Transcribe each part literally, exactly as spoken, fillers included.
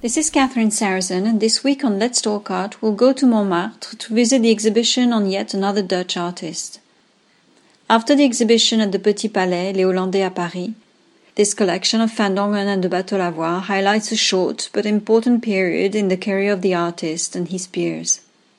This is Catherine Sarrazin, and this week on Let's Talk Art we'll go to Montmartre to visit the exhibition on yet another Dutch artist. After the exhibition at the Petit Palais, Les Hollandais à Paris, this collection of Van Dongen and the Bateau Lavoir highlights a short but important period in the career of the artist and his peers.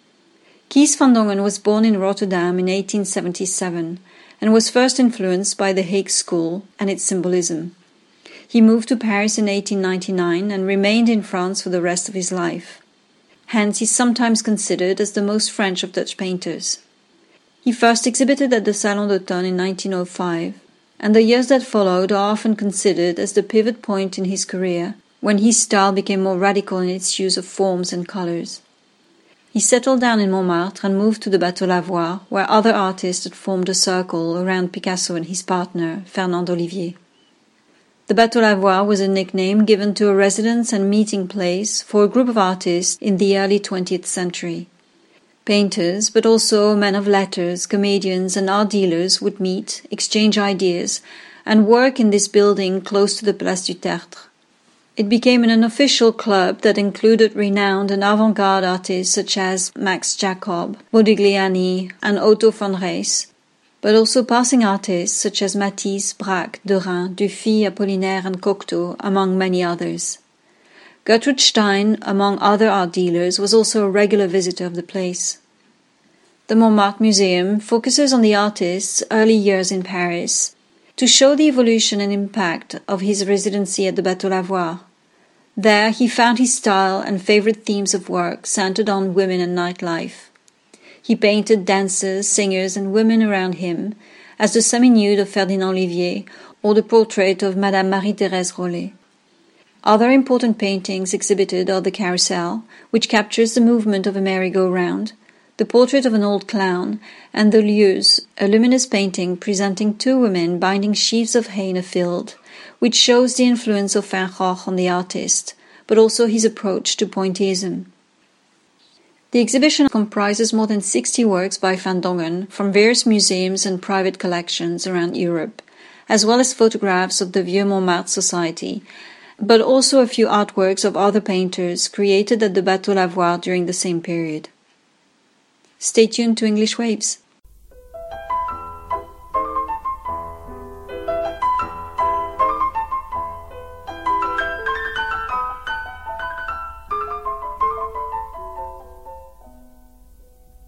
Kees van Dongen was born in Rotterdam in eighteen seventy-seven and was first influenced by the Hague School and its symbolism. He moved to Paris in eighteen ninety-nine and remained in France for the rest of his life. Hence, he is sometimes considered as the most French of Dutch painters. He first exhibited at the Salon d'Automne in nineteen oh five, and the years that followed are often considered as the pivot point in his career, when his style became more radical in its use of forms and colors. He settled down in Montmartre and moved to the Bateau Lavoir, where other artists had formed a circle around Picasso and his partner, Fernand Olivier. The Bateau Lavoir was a nickname given to a residence and meeting place for a group of artists in the early twentieth century. Painters, but also men of letters, comedians and art dealers would meet, exchange ideas, and work in this building close to the Place du Tertre. It became an unofficial club that included renowned and avant-garde artists such as Max Jacob, Modigliani and Otto von Reis, but also passing artists such as Matisse, Braque, Derain, Dufy, Apollinaire and Cocteau, among many others. Gertrude Stein, among other art dealers, was also a regular visitor of the place. The Montmartre Museum focuses on the artist's early years in Paris to show the evolution and impact of his residency at the Bateau Lavoir. There he found his style and favorite themes of work centered on women and nightlife. He painted dancers, singers and women around him, as the semi-nude of Ferdinand Olivier or the portrait of Madame Marie-Thérèse Rollet. Other important paintings exhibited are the Carousel, which captures the movement of a merry-go-round, the portrait of an old clown, and the Lieus, a luminous painting presenting two women binding sheaves of hay in a field, which shows the influence of Van Gogh on the artist, but also his approach to pointillism. The exhibition comprises more than sixty works by Van Dongen from various museums and private collections around Europe, as well as photographs of the Vieux Montmartre Society, but also a few artworks of other painters created at the Bateau Lavoir during the same period. Stay tuned to English Waves.